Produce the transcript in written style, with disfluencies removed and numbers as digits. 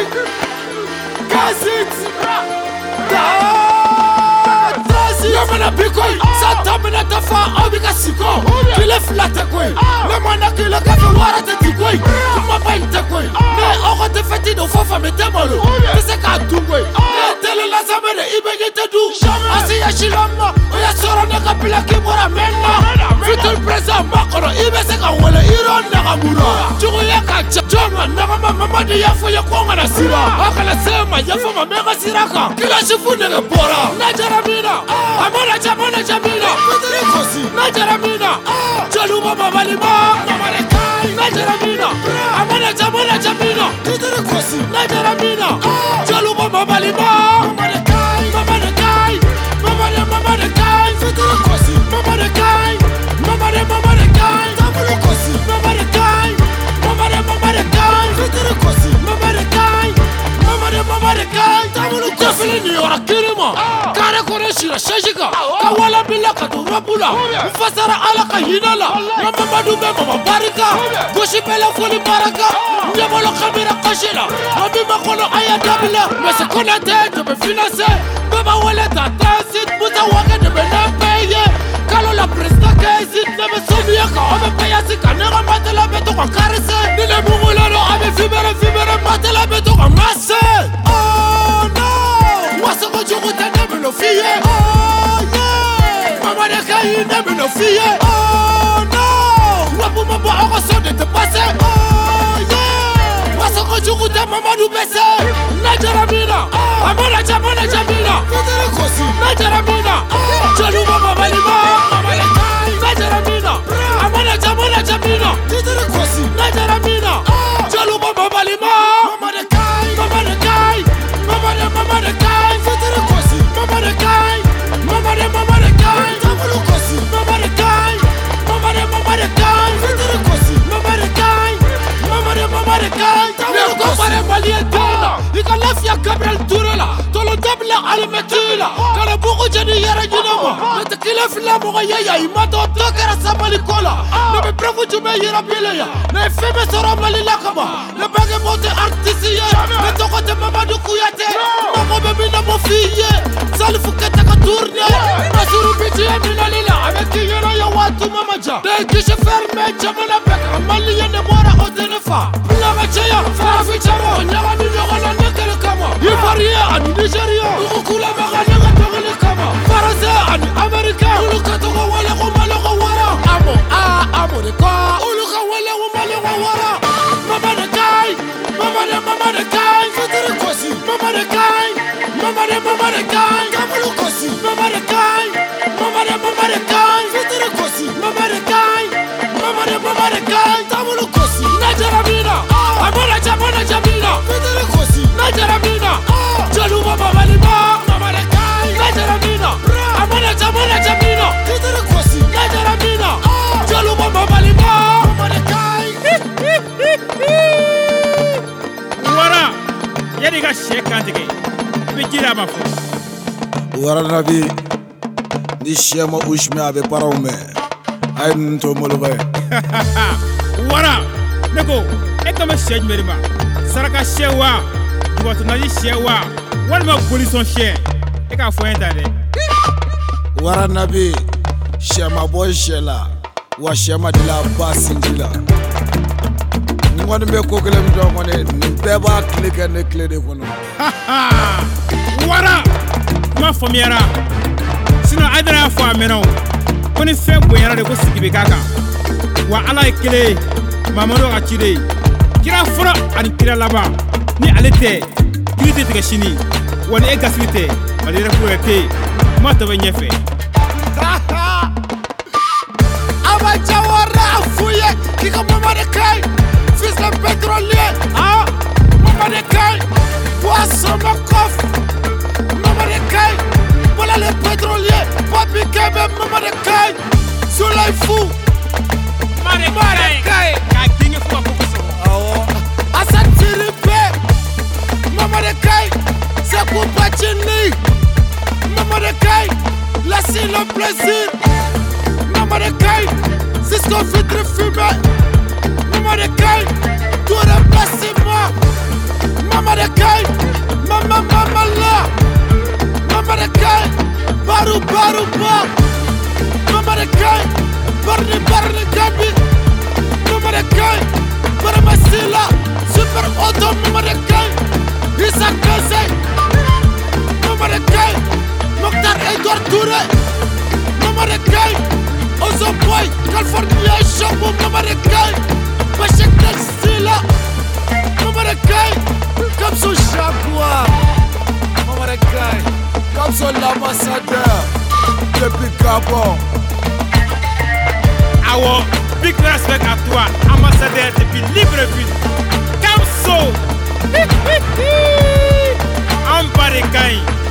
Gazit Yamana Bikoy, Satamana Tafa, Abika Siko, Kile Flatakoi, Lamana Kila Kawara Tikoi, Mapa Takoi, Oko de Fatido Fafa Metamolo, Seka Tugoi, Tele la Samere, Ibegete Du, Asia Shilama, Oyasora Nakapila Kimura Mena, Futul Presa Makoro, Ibeseka Wala, Iran Nagamura, Juliaka, Jama, Nagama, Mamadi Yafu Yakonga Sira, Akala Sema, Yafama Mega Siraka, Kila Shifuna Bora, Najaramina, Amana Jamana Jamina, Najaramina, Jaluba Babalima, Najaramina, Amana Jamana Jamina, Najaramina, Jaluba Babalima, Mamadakai, Mamadakai, Mamadakai, Mamadakai, Mamadakai, Mamadakai, Definitely ora kirima kare kore shira shajika kawala bila katurabula mfasara ala kahinala mamadu be mama barika goshi bela foli baraka nyabolo kamera kashila mabima kono ayadabila mese kona tete be finance baba wala tatasit buta waka de benapeye kalo la presta kaisit na mesomia ka ome payasi kanera matela beto kwa karese nile mungulano ame fibere matela beto kwa masse. No fear, oh yeah. Mama de Kai never no fear, oh no. Wapu mama oko so de te passe, oh yeah. Wasoko jugu de mama du bese. Najaramina, amana jamana jamina. Najaramina, jalu mama balima, mama de Kai. Najaramina, amana jamana jamina. Najaramina, jalu mama balima, mama de Kai, mama de Kai, mama de Kai. Mama de Kai, Mama de Kai, Mama de Kai, Mama de Kai, Mama de Kai, Mama de Kai. Le compare Malietona, il calafia Gabriel Turela, tolo dabla al metula, kana buku jani yara jinama, le tequila fila moga yaya, imato tokera sabalikola, le me prefu jume yara bileya, le feme sora malilakama, le bage monte artisiye, le toko te Mamadou Kouyaté, mamo bebina mo fille, salifu kete ka tourne, masuru biti amina lila, avec qui yara ya watu mamaja, de qui je ferme jamana beka, maliye ne mora otenefa, la machaya, farafi chamo, nyama ni nyoko la nekele kama, Ivoria ani Nigeria, ukula mega nega togele kama, Faransa ani Amerika, uluka togo wale ko malo ko wara, amo de ka, uluka wale ko malo ko wara, Mama de Kai, Mama de Kai, Fatere kosi, Mama de Kai, Mama de Kai, Kamulu kosi, Mama de Kai, Mama de Kai, Fatere kosi, Mama de Kai, Mama de Kai, Kamulu kosi, Najaramina, amana jamina, Fatere kosi, Najaramina, jaluba babalima, Mama de Kai, Najaramina, amana jamina, Fatere kosi, Najaramina, jaluba babalima, Mama de Kai. Wara, yadi ka shekantike, bijira ba fo. Wara nabi, ni shema ushme abe paraume, ay nto molobe. Wara, neko, ekame shej merima, saraka shewa, duwatu nali shewa, walma polison she, eka fo entade. Wara nabi, shema boy shela, wa shema dila basindila. Ngone me ko kelem do ngone beba clique ne clé de kono. Wara, ma fomiera. Sino adara fo ameno. Koni fe boyara de ko sigibe kaka. Wa ala ekele, mamado achide. Kira fura ani kira laba. Ni alete, kirite tege shini. Woni e gaswite, malire fuete. Ma to be nyefe. Aba jawara fuye, kika Mama de Kai. Fils de pétrolier, ah, Mama de Kai, poisson mon coffre, Mama de Kai, voilà les pétroliers, Papi Kebe, Mama de Kai, soleil fou, Mama de Kai, Hassan Tiripé, Mama de Kai, c'est pour Pachini, Mama de Kai, laissez le plaisir, Mama de Kai, c'est ce qu'on fait de fumer. Mama de Kai, tout remplacez-moi. Mama de Kay, mama la. Mama de Kay, baru ba. Mama de Kay, barni Gambi. Mama de Kay, Masila, super auto. Mama de Kay, Issa Kassé. Mama de Kay, Mokhtar Edouard Touré. Mama de Kay, Ozo Boy, California Shampoo. Mama de Kay, Bachek Textila. Mama de Kay, comme son jaguar. Mama de Kay, comme son ambassadeur depuis Gabon. Awo, big respect à toi, ambassadeur depuis Libreville. Kamso, Amba de Kay.